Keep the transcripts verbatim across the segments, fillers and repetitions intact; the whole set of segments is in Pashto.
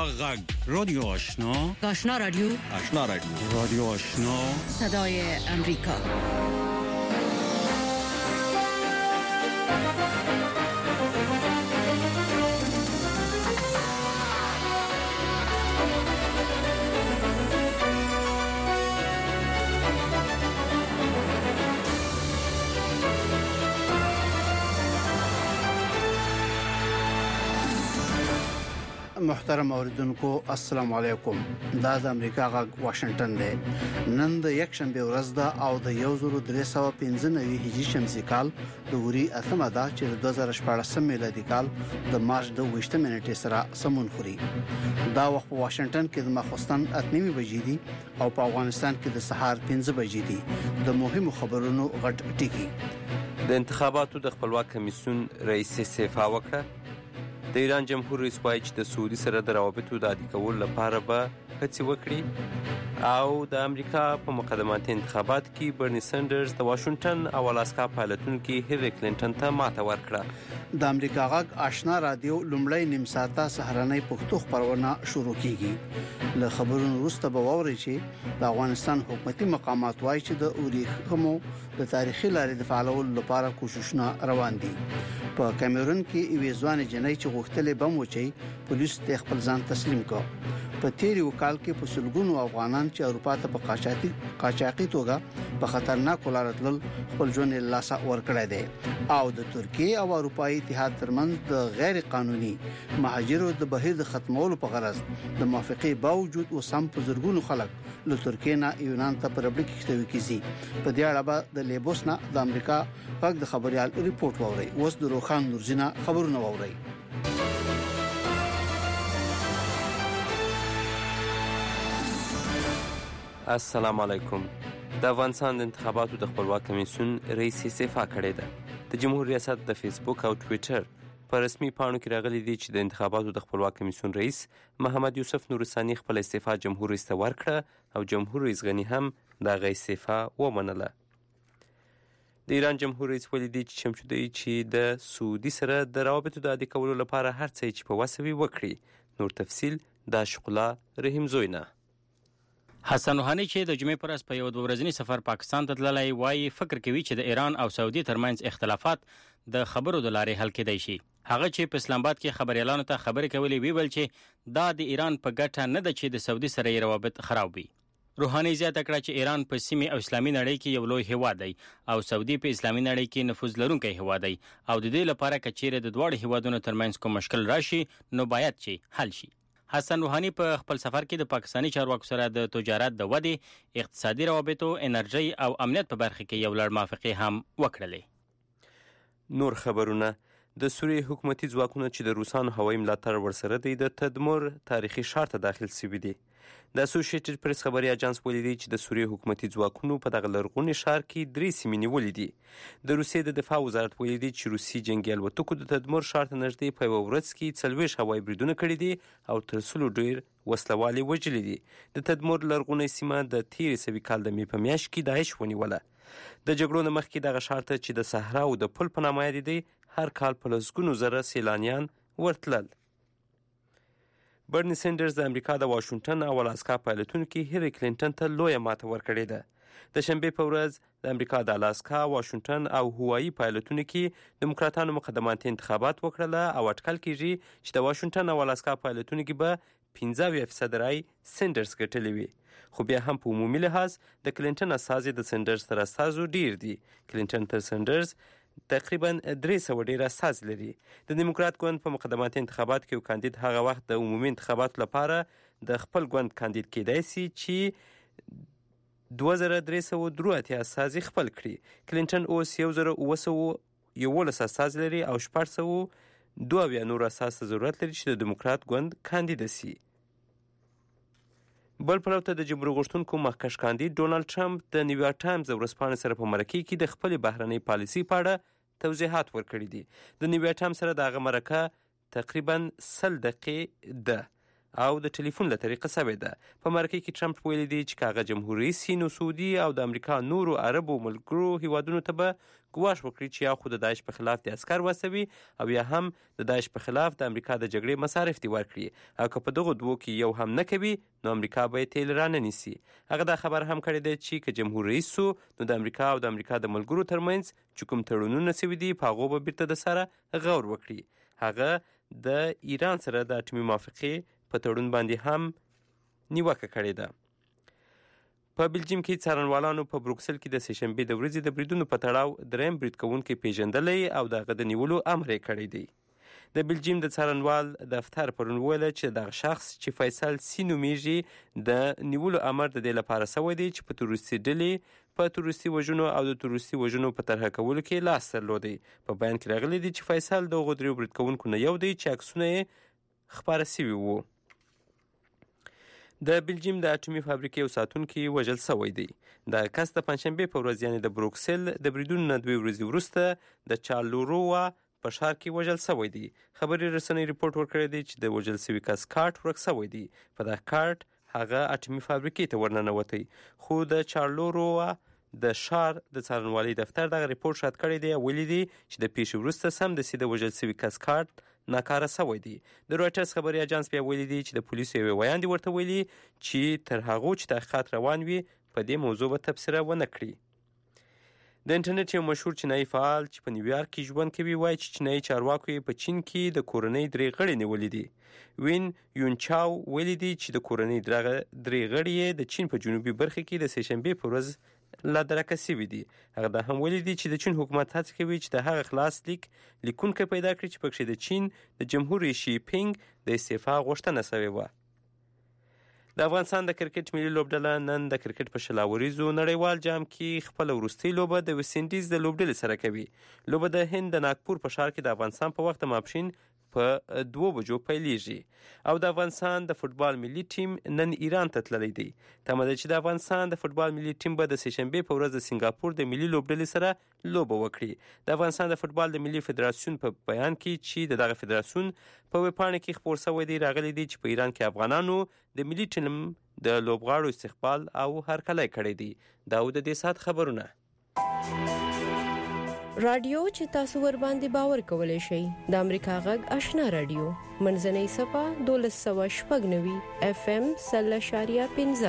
غږ رادیو آشنا آشنا رادیو آشنا رادیو رادیو آشنا صدای امریکا. محترم اوریدونکو السلام علیکم. دا د امریکا غږ واشنگټن دی. نن د یک شنبه ورځ ده او د یو زرو درې سوه پنځه نوي هجري شمسي کال د وري اتمه ده چې د دوه زره شپاړسم میلادي کال د مارچ د اووه نیټې سره سمون خوري. دا وخت په واشنگټن کې د ماخوستن اته نیمه بجې دي او په افغانستان کې د سهار پنځه بجې دي. د مهمو خبرونو غټ ټکی. د انتخاباتو د خپلواک کمیسیون رئیس صفا وکړه. د ایران جمهور رئیس وایي چې د سعودي سره د روابطو د عادي کولو لپاره به هڅې وکړي او د امریکا په مقدماتي انتخابات کې برني سندرز د واشنگټن او الاسکا پایلوتونکي هیلری کلینټن ته ماته ورکړه. د امریکا غږ آشنا رادیو لومړی نیم ساعته سهارنۍ پښتو خبرونه شروع کیږي. له خبرونو وروسته به واورئ چې د افغانستان حکومتي مقامات وایي چې د اوریخمو د تاریخي لارې د فعالولو لپاره کوششونه روان دي. په کیمرون کې یوې ځوانې جنۍ چې غوښتلې بم وچی پولیس ته خپل ځان تسلیم کړ. په تیری وکال کې په سلګونو افغانان چې اروپا ته په قاچاقي قاچاقي توګه په خطرناک لارتل خپل ژوند له لاسه ورکړی دی. او د ترکیه او اروپאי اتحاد ترمنځ د غیر قانوني مهاجرو د بهیر د ختمولو په غرض د موافقه باوجود وسم په زرګونو خلک له ترکیه نه یونان ته پر ابلیک کېږي کیږي. په دې اړه به د لیبوس نه د امریکا غږ د خبريال ریپورت ووري. اوس د روخان نورزینا خبرونه ووري. السلام علیکم. د افغانستان د انتخاباتو د خپلواک کمیسیون رئیس صفا کړی ده. د جمهور ریاست د فیسبوک او ټوئیټر په رسمي پاڼو کې راغلي دي چې د انتخاباتو د خپلواک کمیسیون رئیس محمد یوسف نورثاني خپل استعفا جمهور رئیس ته ورکړه او جمهور رئیس غنی هم د غي استعفا ومنله. د ایران جمهور رئیس ویلي دی چې چمتو دی چې د سعودي سره د روابطو د عادي کولو لپاره هر څه چې په وسه وي وکړي. نور تفصیل د شقلا رحیم زوینه. حسن روحاني چې د جمعې پر ورځ په یو دوه ورځني سفر پاکستان ته تللی وایي فکر کوي چې د ایران او سعودي ترمنځ اختلافات د خبرو د لارې حل کېدای شي. هغه چې په اسلام آباد کې خبريالانو ته خبرې کولې ویل چې دا د ایران په ګټه نه ده چې د سعودي سره یې روابط خراب وي. روحاني زیاته کړه چې ایران په سیمه او اسلامي نړۍ کې یو لوی هیواد دی او سعودي په اسلامي نړۍ کې نفوذ لرونکی هیواد دی او د دې لپاره کچېره د دواړو هیوادونو ترمنځ کوم مشکل راشي نو باید چې حل شي. حسن روحاني په خپل سفر کې د پاکستاني چارواکو سره د تجارت د ودی، اقتصادي روابطو، انرژي او امنیت په برخه کې یو لړ موافقې هم وکړلې. نور خبرونه. د سوریې حکومتي ځواکونو چې د روسانو هوایي ملاتړ ورسره دی د تدمر تاریخي ښار ته داخل شوي دي. د اسوسییټډ پریس خبري اژانس ویلي دی چې د سوریې حکومتي ځواکونو په دغه لرغوني ښار کې درې سیمې نیولې دي. د روسیې د دفاع وزارت ویلي دی چې روسي جنگي الوتکو د تدمر ښار ته نږدې په یوه ورځ کې څلوېښت هوایي بریدونه کړي دي او تر سلو ډېر وسلوال وژلي دي. د تدمر لرغونی سیمه د تېرې سوي کال د مې په میاشت کې داعش ونیوله. د جګړو نه مخکې دغه ښار ته چې د صحرا او د پل په نامه یادېدی هر کال په لسګونو زره سیلانیان ورتلل. برني سندرز د امریکا د واشنگټن او الاسکا پایلوتونکي هیلری کلینټن ته لویه ماته ورکړې ده. د شنبې په ورځ د امریکا د الاسکا، واشنگټن او هوایي پایلوتونکي دیموکراتانو مقدماتي انتخابات وکړله او اټکل کیږي چې د واشنگټن او الاسکا پایلوتونکي به پنځه اویا فیصد رای سندرز ګټلې وي. خو بیا هم په عمومي لحاظ د کلینټن استازي د سندرز تر استازو ډیر دي. کلینټن تر سندرز تقریبا درې سوه ډیر استازي لري. د دیموکرات ګوند په مقدماتي انتخابات کې یو کاندید هغه وخت د عمومي انتخاباتو لپاره د خپل ګوند کاندید کېدای سي چې دوه زره درې سوه درې اتیا استازي خپل کړي. کلینټن اوس یو زره اوه سوه یولس استازي لري او شپږ سوه دوه اویا نور استازو ته ضرورت لري چې د دیموکرات ګوند کاندید سي. بل پلو ته د جمهور غوښتونکو مخکښ کاندید ډونالډ ټرمپ د نیویارک ټایمز د ورځپاڼې سره په مرکې کې د خپلې بهرنۍ پالیسۍ په اړه توضیحات ورکړي دي. د نیویارک ټایمز سره د هغه مرکه تقریبا سل دقیقې ده او د ټلیفون له طریقه سوې ده. په مرکه کې ټرمپ ویلي دی چې کاغه جمهوریت رئیس نو سعودي او د امریکا نورو عربو ملګرو هیوادونو ته به ګواښ وکړي چې یا خو د داعش په خلاف د عسکر واستوي او یا هم د داعش په خلاف د امریکا د جګړې مصارف دي ورکړي او که په دغو دوو کې یو هم نه کوي نو امریکا به یې تیل رانه نیسي. هغه دا خبر هم کړی دی چې که جمهور رئیس سو نو د امریکا او د امریکا د ملګرو ترمنځ چې کوم تړونونه سوي دي په هغو به بیرته د سره غور وکړي. هغه د ایران سره د اټومي موافقې په تړون باندې هم نیوکه کړې ده. په بلجیم کې څارنوالانو په بروکسل کې د سهشنبې د ورځې د بریدونو په تړاو دریم برید کوونکی پیژندلی او د هغه د نیولو امر یې کړی دی. د بلجیم د څارنوال دفتر پرون ویله چې دغه شخص چې فیصل سی نومیږي د نیولو امر د دې لپاره سوی دی چې په تروریستي ډلې په تروریستي وژنو او د تروریستي وژنو په طرحه کولو کې لاس درلودی. په بیان کې راغلی دی چې فیصل د هغو دریو برید کوونکو نه یو دی چې عکسونه یې خپاره سوي وو. د بلجیم د اټومي فابریکې یو ساتونکي وژل سوی دی. د کس د پنجشنبې په ورځ یعنې د بروکسل د بریدونو نه دوې ورځې وروسته د چارلوروا په ښار کې وژل سوی دی. خبري رسنۍ رپورټ ورکړی دی چې د وژل سوي کس کارت ورک سوی دی. په دغه کارت هغه اټومي فابریکې ته ورننوتی، خو د چارلوروا د ښار د څارنوالۍ دفتر دغه رپورټ شاهد کړی دی او ویلي دی چې د پیښې وروسته سمدستي د وژل سوي کس کارت ناکاره سوی دی. د رویټرز خبري اجانس بیا ویلي دی چې د پولیسو یوې ویاندې ورته ویلي چې تر هغو چې تحقیقات روان وي په دې موضوع به تبصره ونه کړي. د انټرنیټ یو مشهور چینایي فعال چې په نیویارک کې ژوند کوي وایي چې چینایي چارواکو یې په چین کې د کورنۍ درې غړي نیولي دي. وین یونچاو ویلي دی چې د کورنۍ درې غړي یې د چین په جنوبي برخه کې د سهشنبې په ورځ لا درکه سوي دي. هغه دا هم ویلي دي چې د چین حکومت هڅه کوي چې د هغه خلاص لیک لیکونکی پیدا کړي چې پکښې د چین د جمهور شي پینګ د استعفا غوښتنه سوې وه. د افغانستان د کرکټ ملي لوبډله نن د کرکټ په شلاوریزو نړیوال جام کې خپله وروستۍ لوبه د ویسټ انډیز د لوبډلې سره کوي. لوبه د هند د ناګپور په ښار کې د افغانستان په وخت ماپښین په دوه بجو پیلیږي او د افغانستان د فوټبال ملي ټیم نن ایران ته تللی دی. تمه ده چې د افغانستان د فوټبال ملي ټیم به د سهشنبې په ورځ د سنګاپور د ملي لوبډلې سره لوبه وکړي. د افغانستان د فوټبال د ملي فدراسیون په بیان کې چې د دغه فدراسیون په ویبپاڼه کې خپور شوی دی راغلی دی چې په ایران کې افغانانو د ملي ټیم د لوبغاړو استقبال او هرکلی کړی دی. دا و د دې ساعت خبرونه. رادیو چې تاسو ور باندې باور کولای شئ د امریکا غږ آشنا رادیو منځنۍ صفه دولس سوه شپږ نوي اف ام سل اشاریه پنځه.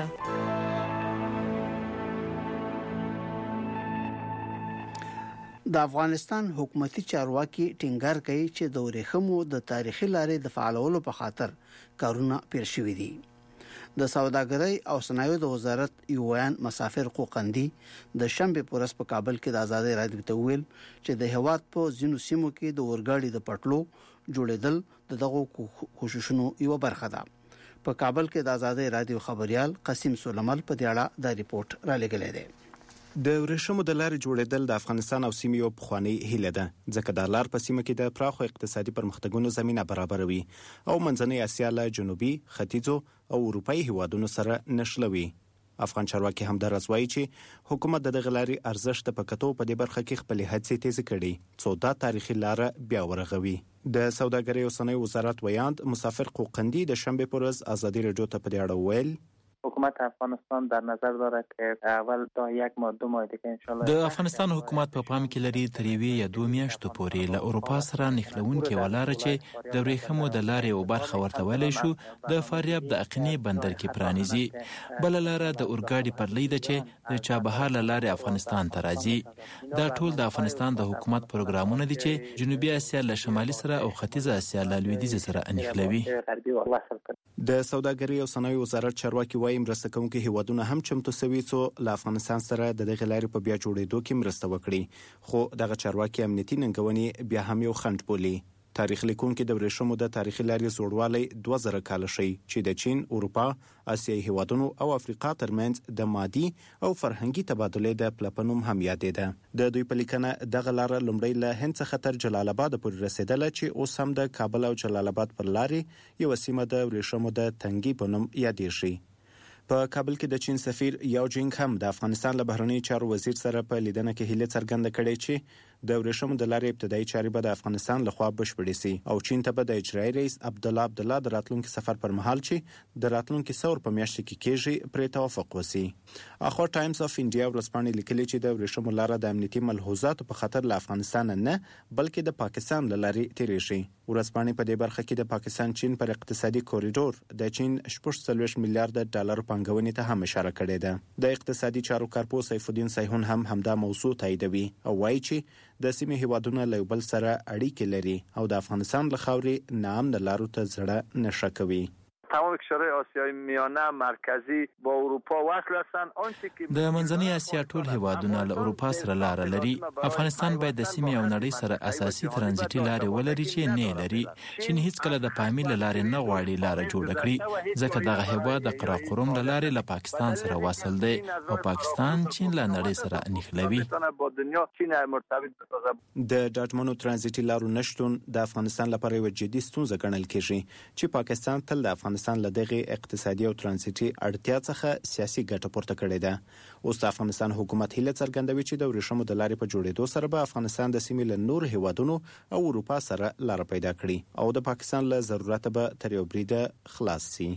د افغانستان حکومتي چارواکي ټینګار کوي چې د ورېښمو د تاریخي لارې د فعالولو په خاطر کارونه پیل شوي دي. د سوداګرۍ او صنایعو د وزارت یو ویان مسافر قوقندي د شنبه پورس په کابل کې د آزادۍ رادیو ته ویل چې د هواد په ځینو سیمو کې د اورګاډي د پټلو جوړېدل د دغه کوششونو یو برخه ده. په کابل کې د آزادۍ رادیو خبريال قاسم سولمل په دې اړه د ریپورت را لګلې ده. د ورېښمو د لارې جوړېدل د افغانستان او سیمې یو پخوانی هیله ده، ځکه د لار په سیمه کې د پراخو اقتصادي پرمختګونو زمینه برابروي او منځنۍ اسیا له جنوبي، ختیځو او اروپایي هیوادونو سره نښلوي. افغان چارواکي همدارس وایي چې حکومت د دغه لارې ارزښت په کتو په دې برخه کې خپلې هڅې تیزې کړي څو دا تاریخي لاره بیا ورغوي. د سوداګرۍ او صنایعو وزارت ویاند مسافر قوقندي د شنبه پر ورځ آزادی رادیو ته په دې اړه ویل حکومت افغانستان در نظر دارد که اول تا یک ماه دو ماه دیگه ان شاء الله د افغانستان حکومت په پام کې لري تر یوې یا دوه میاشتو پورې له اروپا سره نښلونکې ولاره چې د ورېښمو د لارې یو برخه ورته ویلی شو د فاریاب د اقینې بندر کې پرانیزي. بله لاره د اورګاډي پټلۍ ده چې د چابهار له لارې افغانستان ته راځي. دا ټول د افغانستان د حکومت پروګرامونه دي چې جنوبي اسیا له شمالي سره او ختیځه اسیا له لویدیځ سره نښلوي. د سوداګرۍ او صنایعو وزارت چارواکي وايي مرسته کوونکي هیوادونه هم چمتو سوي څو له افغانستان سره د دغه لارې په بیا جوړېدو کې مرسته وکړي، خو دغه چارواکي امنیتي ننګونې بیا هم یو خنډ بولي. تاریخ لیکونکي د ورېښمو د تاریخي لارې زوړوالی دوه زره کاله ښیي چې د چین، اروپا، اسیایي هیوادونو او افریقا ترمنځ د مادي او فرهنګي تبادلې د پله په نوم هم یادېده. د دوی په لیکنه دغه لاره لومړی له هند څخه تر جلال آباد پورې رسېدله چې اوس هم د کابل او جلال آباد پر لارې یوه سیمه د ورېښمو د تنګي په نوم یادېږي. په کابل کې د چین سفیر یاو جینګ هم د افغانستان له بهرنیو چارو وزیر سره په لیدنه کې هیله څرګنده کړې چې د ورېښمو د لارې ابتدایي چارې به د افغانستان لخوا بشپړې سي او چین ته به د اجرایي رئیس عبدالله عبدالله د راتلونکي سفر پر مهال چې د راتلونکي ثور په میاشت کې کېږي پرې توافق وسی. اخو ټایمز اف انډیا ورځپاڼې لیکلي چې د ورېښمو لاره د امنیتي ملحوظاتو په خاطر له افغانستان نه بلکې د پاکستان له لارې تیریږي. ورځپاڼې په دې برخه کې د پاکستان چین پر اقتصادي کوریډور د چین شپږ څلوېښت میلیارډ ډالر پانګونې ته هم اشاره کړې ده. د اقتصادي چارو کارپو سیف الدین سیحون هم همدا موضوع تاییدوي او وایي چې د سیمې هیوادونه له بل سره اړیکې لري او د افغانستان له خاورې ناامن لارو ته زړه نشه کوي. تمام کشورهای آسیای میانه مرکزی با اروپا وصل هستند. آنچه که د منځنۍ اسیا ټول هیوادونه له اروپا سره لار لري. افغانستان باید د سیمې او نړۍ سره اساسي ترانزیتي لارې ولري چې نه لري. چین هیڅ کله د پامیر لارې نه غواړي لار جوړ کړي ځکه دغه هیواد د قراقرم لارې له پاکستان سره وصل دی او پاکستان چین له نړۍ سره نښلوي. د ډاټمنو ترانزیتي لارو نشټون د افغانستان لپاره یو جدي ستونزه ګڼل کیږي چې پاکستان تل د افغانستان له دغه اقتصادي او ترانزیتي اړتیا څخه سیاسي ګټه پورته کړې ده. اوس د افغانستان حکومت هیله څرګندوي چې د ورېښمو د لارې په جوړېدو سره به افغانستان د سیمې له نور هیوادونو او اروپا سره لار پیدا کړي او د پاکستان له ضرورت به تر یو بریده خلاص شي.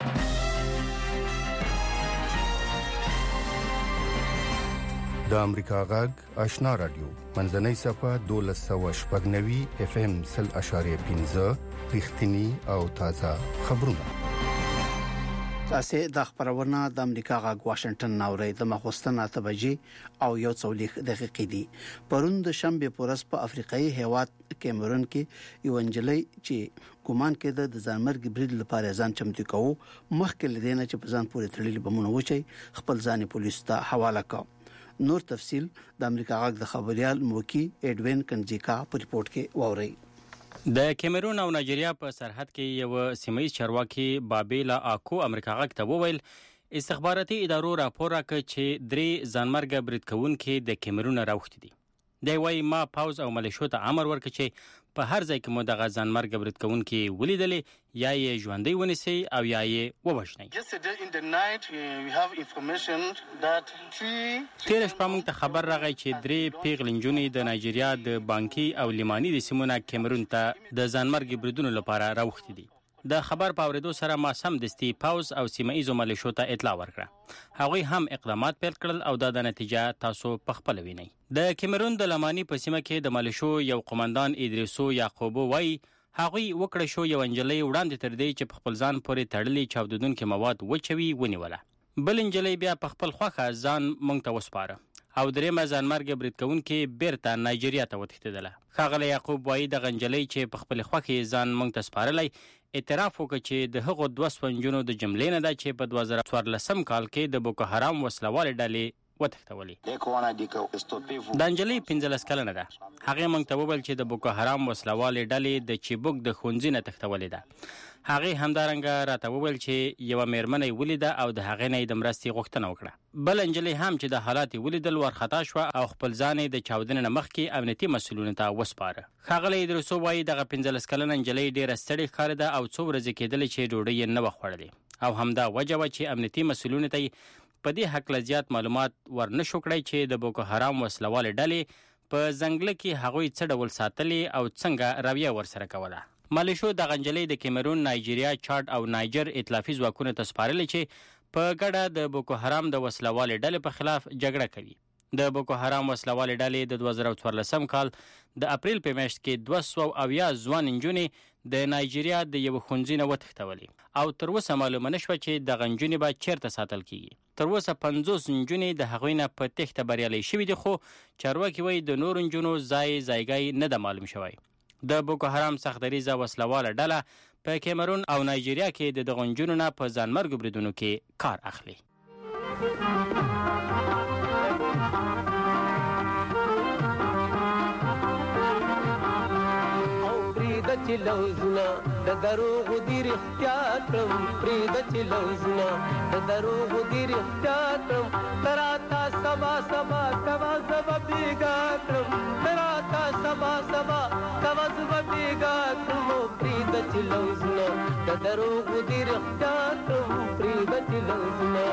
د امریکا غږ آشنا رادیو منځنۍ صفه دولس سوه شپږ نوي اف ام سل اشاریه پنځه رښتینی او تازه خبرونه. تاسو د خبرونه د امریکا غږ واشنگټن ناوړی د مخوستن اته بجې او یو څوليخ دقیقې دي. پرون د شنبه پورس په افریقایي هیواد کیمرون کې یو انجلۍ چې ګومان کېده د ځانمرګ برید لپاره ځان چمتو کوو مخکې لدینه چې په ځان پورې تړلې بمونه وچی خپل ځان پولیس ته حواله کړ. نور تفصيل د امریکا غږ د خبريال موکی اډوین کنجیکا په ریپورت کې ووري. د کیمرون او نایجیریا په سرحد کې یو سیمایي چارواکي بابیلا آکو امریکا غږ ته وویل استخباراتي ادارو راپور راکړ چې درې ځانمرګ برید کوونکي د کیمرون راوخت دي. دی وايي ما پاوز او ملیشو ته امر ورکړ چې په هر ځای کې مو دغه ځانمرګ برید کوونکي ولیدلې یا یې ژوندۍ ونیسي او یا یې ووژنئ. تېره شپه موږ ته خبر راغی چې درې پیغلې نجونې د نایجیریا د بانکي او لیماني د سیمونه کیمرون ته د ځانمرګ بریدونو لپاره راوختې دي. د خبر په اورېدو سره ما سمدستي پاوز او سیمایي ملیشو ته اطلاع ورکړه. هغوی هم اقدامات پیل کړل او دا د نتیجه تاسو په خپل وینئ. د کیمرون د لمانی په سیمه کې د ملیشو یو قومندان ادریسو یعقوبو وایي هغوی وکړه شو یو انجلۍ وړاندې تر دې چې په خپل ځان پورې تړلي چاودیدونکي مواد وچوي ونیوله. بل انجلۍ بیا په خپل خوښه ځان موږ ته وسپاره او درېمه ځانمرګ برید کوونکي بیرته نایجیریا ته وتښتېدله. ښاغلی یعقوب وایي دغه نجلۍ چې په خپل خوښې ځان موږ ته سپارلی اعتراف وکړ چې د هغو دوه سوه نجونو د جملې نه ده چې په دوه زره څوارلسم کال کې د بوکو حرام وسلوالې ډلې وتښتولې. دا نجلۍ پنځلس کلنه ده. هغې موږ ته وویل چې د بوکو حرام وسلوالې ډلې د چیبوک د ښوونځي نه تښتولې ده. هغې همدارنګه راته وویل چې یوه مېرمنه یې ولیده او د هغې نه یې د مرستې غوښتنه وکړه. بل نجلۍ هم چې د حالات یې ولیدل وارخطا شوه او خپل ځان یې د چاودنې نه مخکې امنیتي مسؤلینو ته وسپاره. ښاغلی ادریسو وایي دغه پنځلس کلنه نجلۍ ډېره ستړې ښکارېده او څو ورځې کېدلې چې ډوډۍ یې نه وه خوړلې او همدا وجه وه چې امنیتي مسؤلینو ته یې په دې هکله زیات معلومات ورنشو کړی چې د بوکو حرام وسلوالې ډلې په ځنګله کې هغوی څه ډول ساتلې او څنګه رویه ورسره کوله. ملیشو دغه نجلۍ د کیمرون، نایجیریا، چاډ او نایجر ائتلافي ځواکونو ته سپارلې چې په ګډه د بوکو حرام د وسلوالې ډلې په خلاف جګړه کوي. د بوکو حرام وسلوالې ډلې د دوه زره څوارلسم کال د اپریل په میاشت کې دوه سوه اویا ځوان نجونې د نایجیریا د یو ښوونځي نه وتښتولې او تر اوسه معلومه نه شوه چې دغه نجونې به چیرته ساتل کیږي. تر اوسه پنځوس نجونې د هغوی نه په تېښته بریالۍ شوي دي خو چارواکي وایي د نورو نجونو ځای ځایګی نه ده معلوم شوی. د بوکو حرام سختدریزه وسلواله ډله په کیمرون او نایجیریا کې د دغو نجونو نه په ځانمرګو بریدونو کې کار اخلي. چې لوزونه د دروغو دي رښتیا کړم پرېږده چې لوزونه د دروغو دي رښتیا کړم ته راته سبا سبا کوه زه به بېګا کړم ته راته سبا سبا کوه زه به بېګا کړم پرېږده چې لوزونه د دروغو دي رښتیا کړم پرېږده چې لوزونه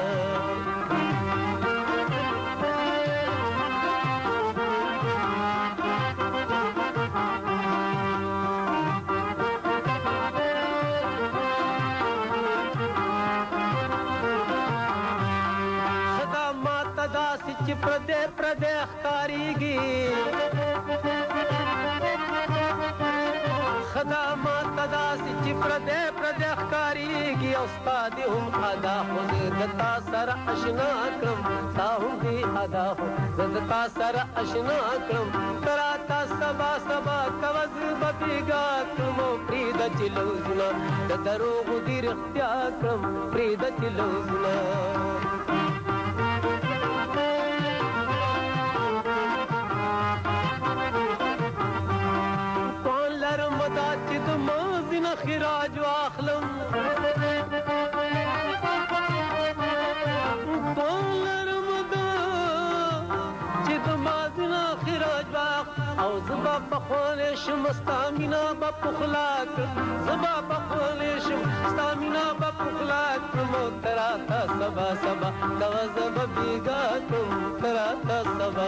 چې پردې پردې ښکارېږي خدامات ته داسې چې پردې پردې ښکارېږي او ستا دې هم ادا خو زه د تا سره اشنا کړم ستا هم دې ادا خو زه د تا سره اشنا کړم ته راته سبا سبا کوه زه به بېګا کړم او پرېږده چې لوظونه د دروغو دې رښتیا کړم پرېږده چې لوظونه خراج واخلم طولرم دا چې د مازینا خراج واخ او زبا بخولی شم ستا مینا به پخلا کړم زبا بخولی شم ستا مینا به پخلا کړم او ته راته سبا سبا کوه زه به بېګا کړم ته راته سبا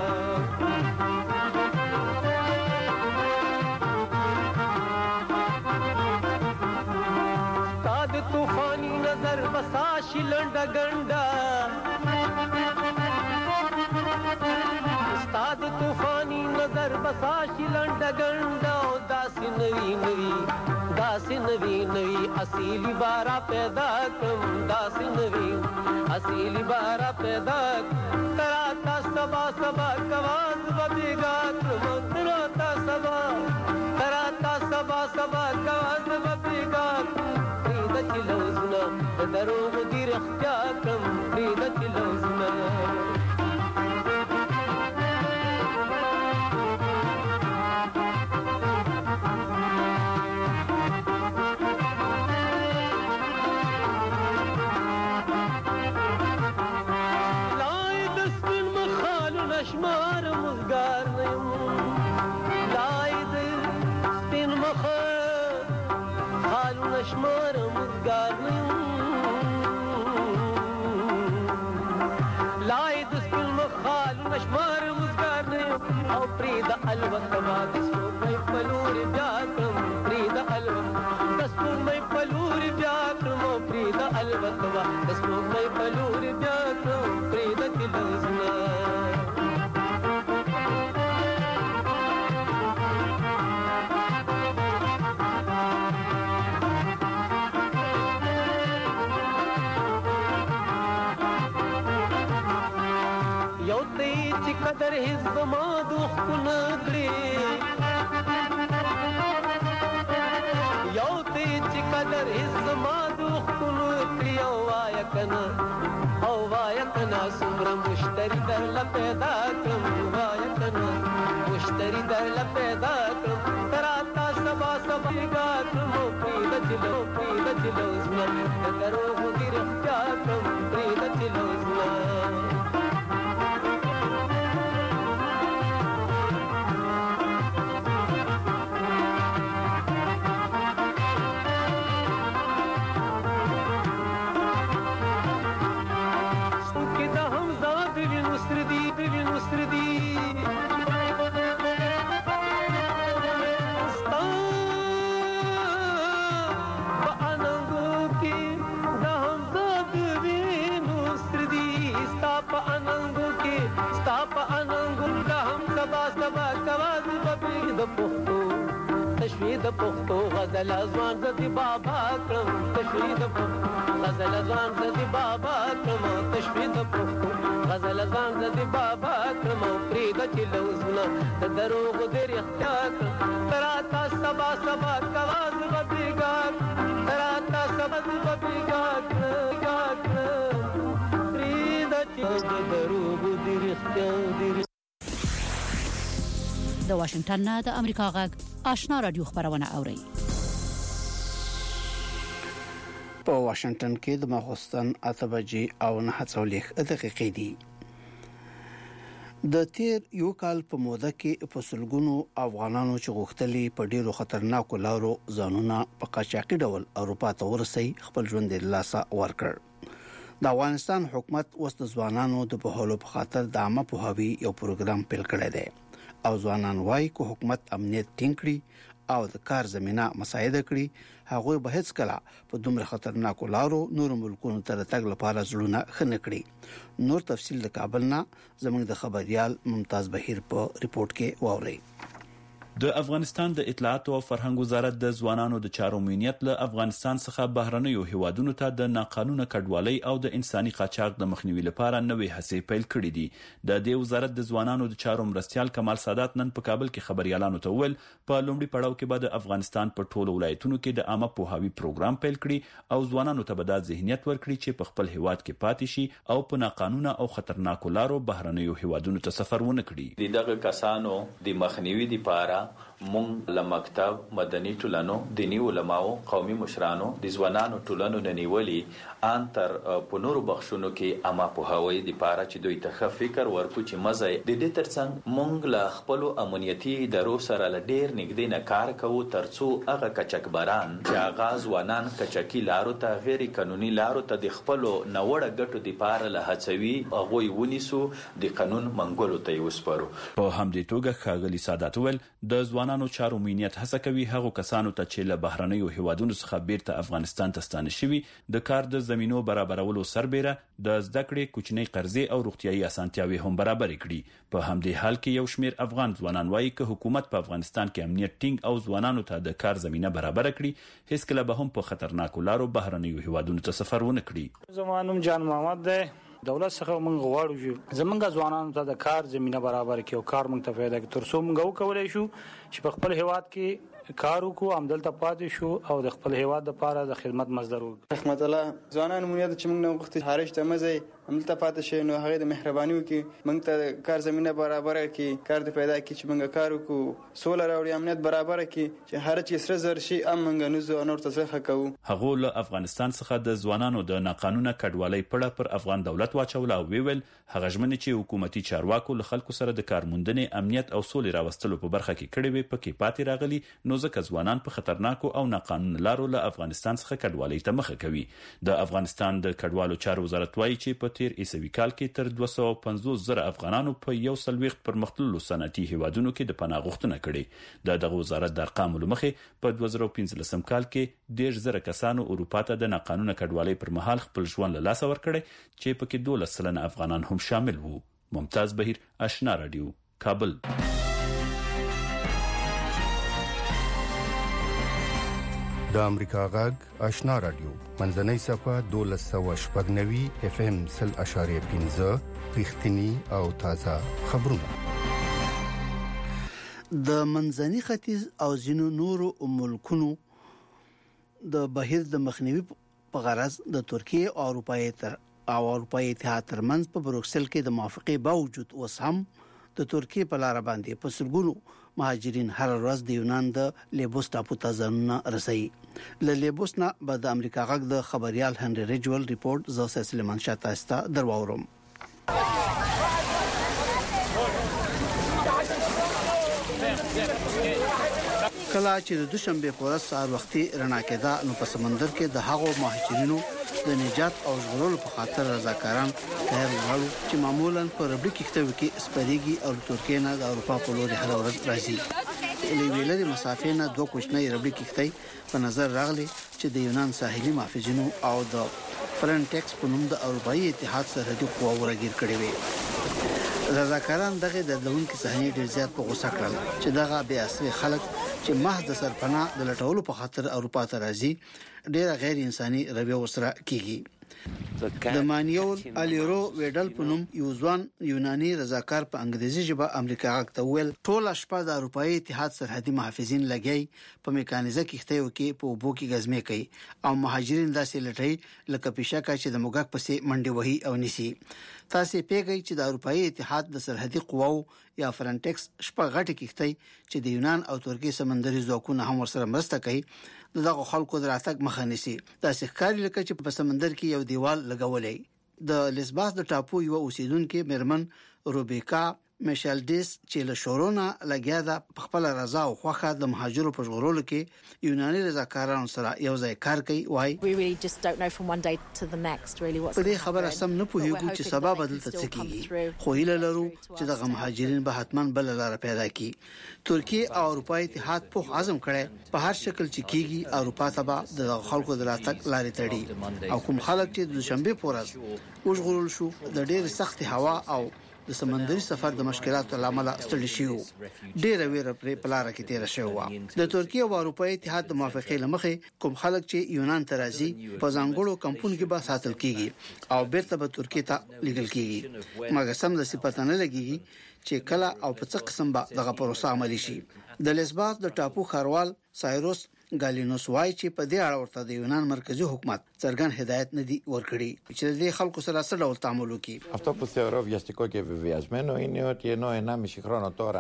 طوفانی نظر بساشی لنڈا گنڈا استاد طوفانی نظر بساشی لنڈا گنڈا داسی نوی نوی داسی نوی نوی اصیلی بارا پیدا کم داسی نوی اصیلی بارا پیدا تراتا سبا سبا کواز ببیگا کم تراتا سبا تراتا سبا سبا کواز ببیگا پرېږده چې لوظونه د دروغو دې رښتیا کړم پرېږده چې لوظونه لای د سپین مخالونه شمار مزګار نه یم لای د سپین مخه حالونه شمار مزګار نه یم لای د سپین مخ حالونه شمار مزګار نه یم او پرېږده البته ما د سپوږمۍ په لورې بیا کړم پرېږده البته د سپوږمۍ په لورې بیا کړم او پرېږده البته ما د سپوږمۍ په لورې بیا کړم پرېږده چې لوظونه قدر هیڅ زما دوښکو نه کړې یو ته چې قدر هیڅ زما دوښکو نه کړې او وایه که نه او وایه که نه څومره مشتري درله پیدا کړم وایه که نه مشتري درله پیدا کړم ته راته سبا سبا بېګا کړم او پرېږده چې لو پرېږده چې لوظونه د دروغو دې رښتیا کړم پرېږده چې لوظونه تشوی د پښتو غزل ځوان زدي بابا کړم تشوی د پښتو غزل ځوان زدي بابا کړم تشوی د پښتو غزل ځوان زدي بابا کړم پرېږده چې لوظونه د دروغو دې رښتیا کړم ته راته سبا سبا کوه زه به بېګا ته راته سبا زه به بېګا کړم پرېږده چې د دروغو دې رښتیا دې د واشنگټن نه د امریکا غږ آشنا رادیو خبرونه اوري په واشنگټن کې د ماخوستن اته بجې او نه څولېخ دقیقې دي د تیر یو کال په موده کې په سلګونو افغانانو چې غوښتلې په ډیرو خطرناکو لارو ځانونه په قاچاقي ډول اروپا ته ورسي خپل ژوند د لاسه ورکړ د افغانستان حکومت اوس د ځوانانو د بهولو په خاطر د عامه پوهاوي یو پروګرام پیل کړی دی او ځوانان وايي چې حکومت امنیت ټینګ کړي او د کار زمينه مساعده کړي هغه به هیڅ کله په دومره خطرناکو لارو نور ملکونو ته تګ لپاره ځړونه خنه کړي. نور تفصیل د کابل نه زموږ د خبريال ممتاز بهیر په ریپورت کې واوري. د افغانستان د اطلاعات او فرهنګ وزارت د ځوانانو د چارو امنیت له افغانستان څخه بهرنیو هیوادونو ته د ناقانونه کډوالۍ او د انساني قاچاق د مخنیوي لپاره نوې هڅې پیل کړې دي. د دې وزارت د ځوانانو د چارو مرستيال کمال سادات نن په کابل کې خبريالانو ته ویل په لومړي پړاو کې به د افغانستان په ټولو ولایتونو کې د عامه پوهاوي پروګرام پیل کړي او ځوانانو ته به د ذهنیت ورکړي چې په خپل هیواد کې پاتې شي او په ناقانونه او خطرناکو لارو بهرنیو هیوادونو ته سفر ونه کړي. دغه کسانو د مخنیوي لپاره مونږ له مکتب مدني ټولنو دینی علماو قومي مشرانو د ځوانانو ټولنو ننیولي ان تر په نورو بخښونو کې اما په هوایي د پاره چې دوی ته فکر ورکو چې مزه د دې ترڅنګ مونږ له خپل امنیتي ادارو سره ل ډیر نږدې نه کار کوو ترڅو هغه کچکبران چې آغاز ونان کچکی لارو ته غیر قانوني لارو ته د خپل نوړه ګټو د پاره له هڅوي هغه ونیسو د قانون منګولو ته وسپارو. په همدې توګه ښاغلي سادات ول د ځوانانو چارو امنیت هڅه کوي هغه کسانو ته چې له بهرنیو هیوادونو څخه بیرته افغانستان ته ستانه شوي د کار د زمينو برابرولو سربېره د زده کړې کوچنۍ قرضې او روغتيایي اسانتیاوي هم برابر کړي. په همدې حال کې یو شمېر افغان ځوانان وایي چې حکومت په افغانستان کې امنیت ټینګ او ځوانانو ته د کار زمينه برابر کړي هیڅ کله به هم په خطرناکو لارو بهرنیو هیوادونو ته سفر ونه کړي. زمانم جان محمد ده دولت څخه موږ غواړو چې زمونږ ځوانانو ته د کار زمينه برابر کړي او کار موږ ته پیدا کړي تر څو موږ وکولای شو چې په خپل هیواد کې کار وکړو عمدلته پاتې شو او د خپل هیواد لپاره د خدمت مصدر وګرځو. رحمت الله ځوانان مونږ چې موږ نه وخت هارش ته مزه عمدلته پاتې شي نو هغه د مهرباني وکي موږ ته کار زمينه برابر کړي کار د پیدا کړي چې موږ کار وکړو سول راوړي امنیت برابر کړي چې هر چی سره زر شي ام موږ نو زو نور تصریح کوو. هغه له افغانستان څخه د ځوانانو د ناقانونه کډوالۍ پړه پر افغان دولت واچول او ویل هغه ژمنې چې حکومتي چارواکو له خلکو سره د کارموندنې امنیت او سولې راوستلو په برخه کې کړي وي پکې پاتې راغلي نو ځکه ځوانان په خطرناکو او ناقانونه لارو له افغانستان څخه کډوالۍ ته مخه کوي. د افغانستان د کډوالو چارو وزارت وایي چې په تیر عیسوي کال کې تر دوه سوه پنځوس زره افغانانو په یو سلويخت پرمختللو صنعتي هیوادونو کې د پناه غوښتنه کړې. د دغه وزارت د ارقامو لمخې په دوه زره پنځلسم کال کې ډیر زره کسانو اروپا ته د ناقانونه کډوالۍ پر مهال خپل ژوند له لاسه ورکړي چې پکې دولس سلنه افغانان هم شامل وو. ممتاز بهیر آشنا رادیو کابل. د امریکا غږ آشنا رادیو منځنۍ صفه دولس سوه شپږ نوي اف ام سل اشاریه پنځه رښتینی او تازه خبرونه. د منځني ختیځ او ځینو نورو ملکونو د بهیر د مخنیوي په غرض د ترکیه او اروپای تر او اروپای اتحاد ترمنځ په بروکسل کې د موافقې باوجود اوس هم د ترکیه په لار باندې په سرګونو مهاجرین هر ورځ د یونان د لیبوس ټاپو ته ځانونه رسي. له لیبوس نه به د امریکا غږ د خبريال هنري ریجول ریپورت زوسه سلیمان شاه تاسو درواورم. کله چې د دوشنبه په ورځ سهار وختي رڼا کېده نو په سمندر کې د هغو مهاجرینو د نجات او ژغورلو په خاطر رضاکاران تیار ولاړو چې معمولا په ربړي کښتو کې سپریږي او ترکیه نه د اروپا په لور هر ورځ راځي. لویلري مسافې نه دوه کوچنۍ ربړي کښتۍ په نظر راغلي چې د یونان ساحلي محافظینو او د فرنټکس په نوم د اروپאי اتحاد سرحدي قواو راګیر کړي وي. رضاکاران دغه د دلونکو صحنې ډیر زیات په غوسه کړل چې دغه بیا اصلي خلک چې محض د سرپناه د لټولو په خاطر اروپا ته راځي ډیر غیر انساني رویه وسره کیږي. د مانیول الیرو ویډل په نوم یو ځوان یوناني رضاکار په انګریزي ژبه امریکا غږ ته ویل ټول شپه د اروپאי اتحاد سرحدي محافظین لګي په میکانیزه کښتیو کې په وبو کې غزمه کوي او مهاجرین داسې لټي لکه پیشکا چې د موګک پسې منډي وهي او نسی. تاسو پیګی چې د اروپאי اتحاد د سرحدي قواو یا فرنټکس شپه غټي کښتۍ چې د یونان او ترکیه سمندري ځواکونه هم ورسره مرسته کوي دغه خلکو دراتګ مخه نیسي. دا ښکاري لکه چې په سمندر کې یو دیوال لګولې. د لیسباس د ټاپو یو اوسیدونکو مرمن روبیکا میشل ډیس چې له شورونا لګیا د خپل رضا او خوخه د مهاجرو په ژغورلو کې یوناني رضاکارانو سره یو ځای کار کوي وای we really just don't know from one day to the next really what's په دې خبره سم نه پوهیږو چې سبب بدلته څه کیږي خو هیله لرو چې د مهاجرین به حتمان بل لار پیدا کړي ترکیه او اروپای اتحاد په عزم کړي په هر شکل چې کیږي اروپا ته د خلکو د راتګ لارې تړي او کوم خلک چې د شنبه پورز وژغورل شو د ډېر سخت هوا او د سمندري سفر د مشکلاتو لامل ستړي شو ډېر ویره پر پلار کې تیر شو د ترکیه او اروپای اتحاد د موافقې لمخې کوم خلک چې یونان ته راځي په ځانګړو کمپون کې به ساتل کیږي او بیرته به ترکیه ته لیږل کیږي مګر سم د صفاتنه لګيږي چې کله او په څه قسم به دغه پروسه عملی شي د لیسباس د ټاپو خاروال سایروس ګالینوس وای چې په دې اړه ورته د یونان مرکزی حکومت څرګند هدایت نه دی ورکړي چې د خلکو سره سره ډول تعامل وکړي. Αυτό που θεωρώ βιαστικό και βεβαιασμένο είναι ότι ενώ ενάμιση χρόνο τώρα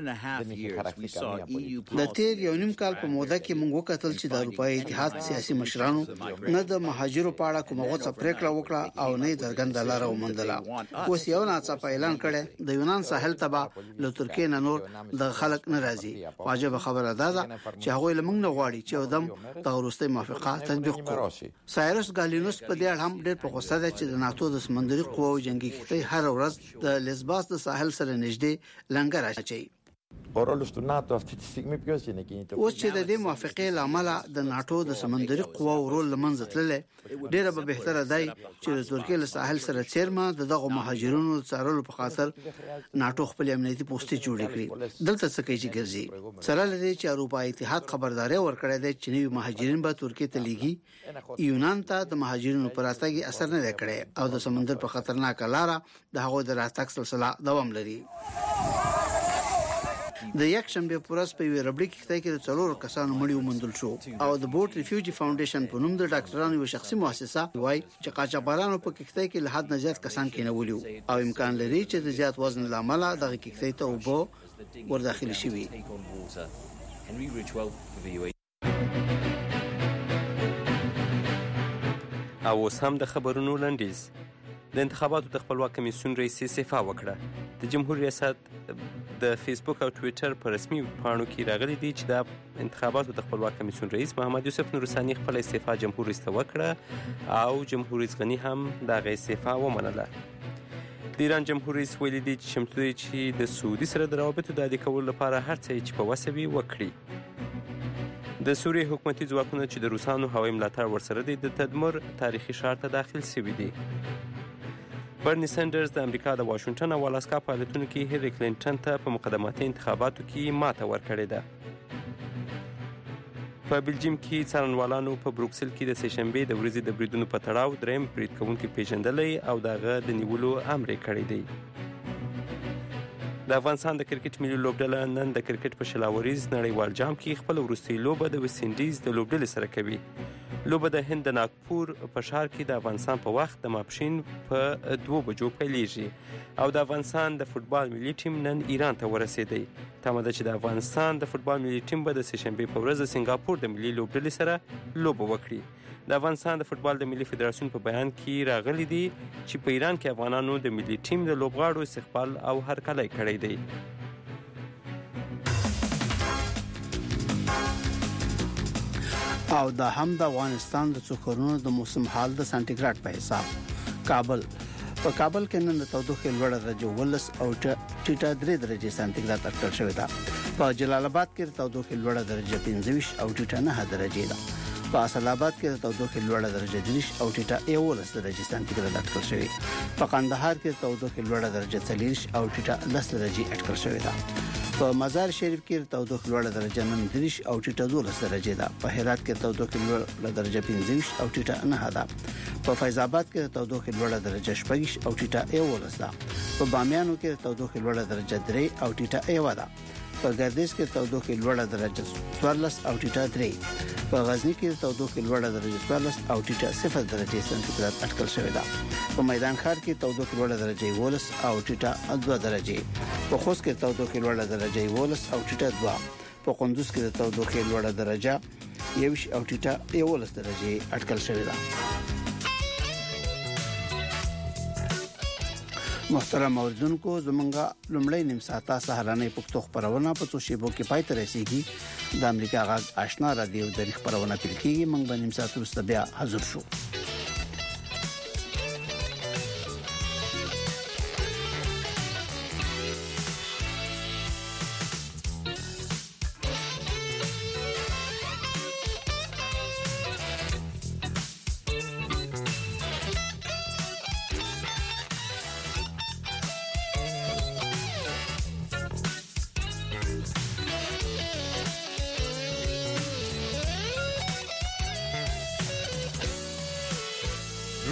د تیر یو نیم کال په موده کې موږ وکتل چې د اروپای اتحاد سیاسي مشرانو نه د مهاجرو په اړه کومه غوڅه پریکړه وکړه او نه څرګنده لار وموندله. اوس یو ناڅاپه اعلان کړي د یونان ساحل تبع له ترکیه نه نور د خلک ناراضي. واجب خبره ده چې هغه لمنګ نه غواړي چې ودم د وروستي موافقه تطبیق کړي. سایروس ګالینوس په دې اړه هم ډېر په غوسه ده چې د ناتو د سمندري قواو جنگي کښتۍ هر ورځ د لیسباس د ساحل سره نږدې لنګر اچي. Ο ρόλος του ΝΑΤΟ αυτή τη στιγμή ποιος είναι κινητό. اوس چې د دې موافقې لامل د ناتو د سمندري قواو رول لمنځه تللی ډېر به بهتره دی چې د ترکیه له ساحل سره چیرمه د دغه مهاجرونو څارلو په خاطر ناتو خپل امنیتي پوسټي جوړ کړي. دلته څه کوي چې ګرځي سره لري چې اروپا اتحاد خبرداري ورکړی دی چې نوي مهاجرین به ترکیه ته لیږي. یونان ته د مهاجرینو پر راتګ اثر نه کړي او د سمندر په خطرناک لار د هغو د راتګ سلسله دوام لري. د یک شنبه پورس په وی ربړی کې کې د څلور کسانو مړی ومندل شو او د بوت ریفیوجی فاونډیشن په نوم د ډاکټرانو یو شخصي مؤسسه وایي چې قاچاقبرانو په کې کې له حد نه زیات کسان کېنولیو او امکان لري چې د زیات وزن لامل دغه کې ته وبو ورداخلي شي. او اوس هم د خبرونو لنډیز. د انتخاباتو د خپلواک کمیسیون رئیس صفه وکړه. د جمهوریت ریاست د فیسبوک او ټوئیټر په رسمي پاڼو کې راغلي دي چې د انتخاباتو د خپلواک کمیسیون رئیس محمد یوسف نورثاني خپل استعفا جمهور رئیس ته وکړه او جمهور رئیس غنی هم دغه استعفا ومنله. د ایران جمهور رئیس ویلي دي چې چمتو دی چې د سعودي سره د روابطو د عادي کولو لپاره هر څه چې په وسه وي وکړي. د سوریې حکومتي ځواکونه چې د روسانو هوایي ملاتړ ورسره دی د تدمر تاریخي ښار ته داخل شوي دي. برني سندرز د امریکا د واشنگټن او الاسکا په ایالتونو کې هیلری کلینټن ته په مقدماتي انتخاباتو کې ماته ورکړې ده. په بلجیم کې څارنوالانو په بروکسل کې د سه شنبې د ورځې د بریدونو په تړاو دریم برید کوونکی پیژندلی او دغه د نیولو امر یې کړی دی. د افغانستان د کرکټ ملي لوبډله نن د کرکټ په شلاوریز نړیوال جام کې خپل وروستۍ لوبه د ویسټ انډیز د لوبډلې سره کوي. لوبه د هند د ناګپور په ښار کې د افغانستان په وخت د ماپښین په دوه بجو پیلیږي او د افغانستان د فوتبال ملي ټیم نن ایران ته ورسېدی. تمه ده چې د افغانستان د فوتبال ملي ټیم به د سه شنبې په ورځ د سنګاپور د ملي لوبډلې سره لوبه وکړي. د افغانستان د فوتبال د ملي فدراسیون په بیان کې راغلي دي چې په ایران کې افغانانو د ملي ټیم د لوبغاړو استقبال او هرکلی کړی دی. او دا هم د افغانستان د څوکرونو د موسم حال د سانتیګراډ په حساب. کابل په کابل کې نن د تودوخې لوړه درجه ولس او ټیټه درې درجه سانتیګراډ اټکل شوې ده. په جلال آباد کې د تودوخې لوړه درجه پنځه او ټیټه نه درجه ده. په اصل آباد کې د تودوخې لوړه درجه دریش او ټیټه یوولس درجه سانتیګراډ اټکل شوې. په قندهار کې د تودوخې لوړه درجه څلوېښت او ټیټه لس درجه اټکل شوې ده. په مزار شریف کې د تودوخې لوړه درجه نن دریش او ټیټه دولس درجه ده. په هرات کې د تودوخې لوړه درجه پنځه او ټیټه نه ده. په فیض آباد کې د تودوخې لوړه درجه شپږ او ټیټه یوولس ده. په بامیانو کې د تودوخې لوړه درجه درې او ټیټه یو ده. په ګردیز کې د تودوخې لوړه درجه څوارلس او ټیټه درې. په غزنی کې د تودوخې لوړه درجه څوارلس او ټیټه صفر درجه سانتیګراډ اټکل شوې ده. په میدان ښار کې د تودوخې لوړه درجه یوولس او ټیټه دوه درجه. په خوست کې د تودوخې لوړه درجه یوولس او ټیټه دوه. په قندوز کې د تودوخې لوړه درجه یوش او ټیټه یوولس درجه اټکل شوې ده. محترم اوریدونکو زمونږه لومړی نیم ساعته سهارنۍ پښتو خبرونه په څو شیبو کې پای ته رسیدي د امریکا غږ آشنا رادیو د خبرونه پیل کیږي موږ به نیم ساعت وروسته بیا حاضر شو.